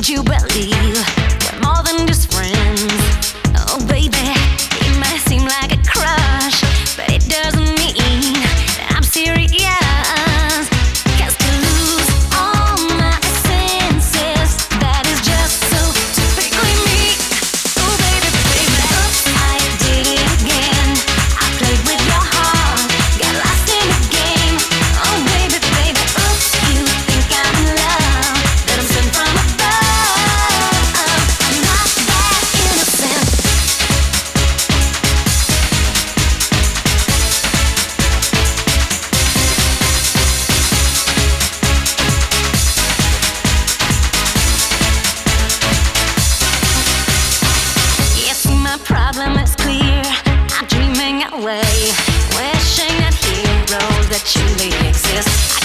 Would you believe we're more than just friends? Oh baby, it might seem like a crush, but it doesn't mean that I'm serious. 'Cause to lose all my senses, that is just so typically me. Oh baby, baby, oops, I did it again. I played with your heart, got lost in the game. Oh baby, baby, oops, you think I'm in love, that I'm sent from above. I'm not that innocent. Yes, my problem is clear. I'm dreaming away, wishing that heroes that truly exist.